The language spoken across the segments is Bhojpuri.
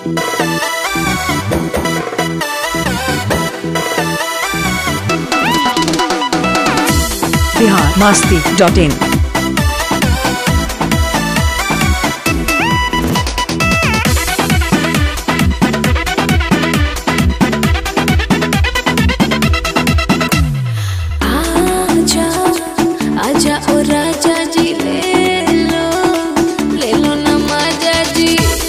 biharmasti.in। आजा ओ राजा जी ले लो ना माजा जी।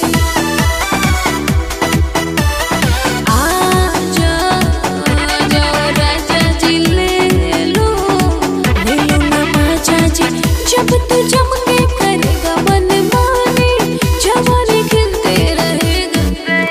आजा ओ राजा जी ले लो ना माजा जी। जब तू जम के करेगा मन माने जवानी खिलते रहेगा।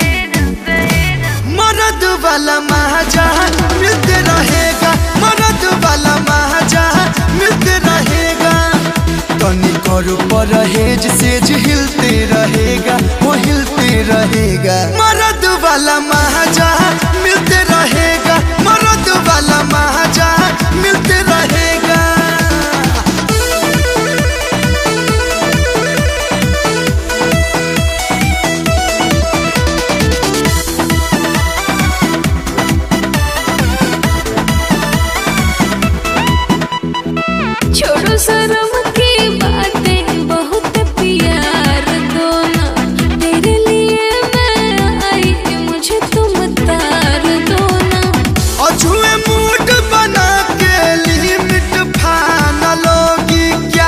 मरद वाला महाजा मिलते रहेगा, मरद वाला महाजा मिलते रहेगा। तनी करो परहेज सेज हिलते रहेगा, वो हिलते रहेगा। मरद वाला महाजा मिलते रहेगा, मरद वाला महाजा मिलते रहेगा। छोड़ो शर्म की बातें, बहुत प्यार दो ना। तेरे लिए मैं आई, मुझे तुम तार दो ना। अछुए मूड बना के लिमिट फाना लोगी क्या?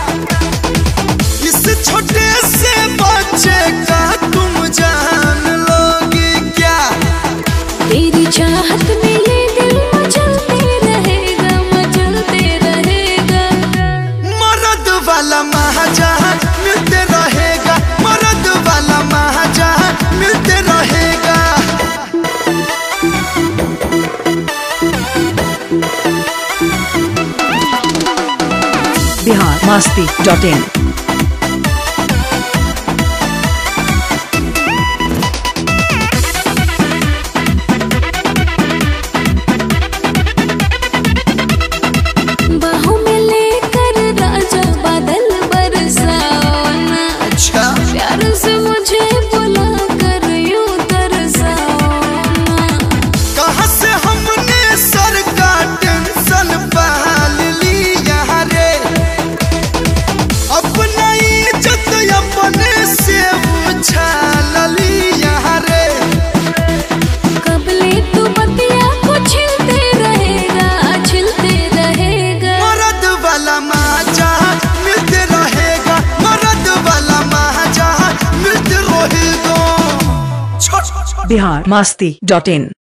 इस छोटे से बच्चे का तुम जान लोगी क्या? तेरी चाहत में ये दिल मचलते रहेगा, मचलते रहेगा। मरद वाला महाजा मिलते रहेगा, मरद वाला महाजा मिलते रहेगा। biharmasti.in। बाहों में लेकर राजा बादल बरसाओ ना। अच्छा प्यार से मुझे बुला कर यूं तरसाओ ना। कहाँ से हमने सर का टेंशन पाल लिया रे? अपना इज्जत अपने से उछाल लिया रे। कबले तू बतिया को छिलते रहेगा, छिलते रहेगा। मरद वाला महाजा मिलते रहेगा, मरद वाला महाजा मिलते रहेगा। biharmasti.in।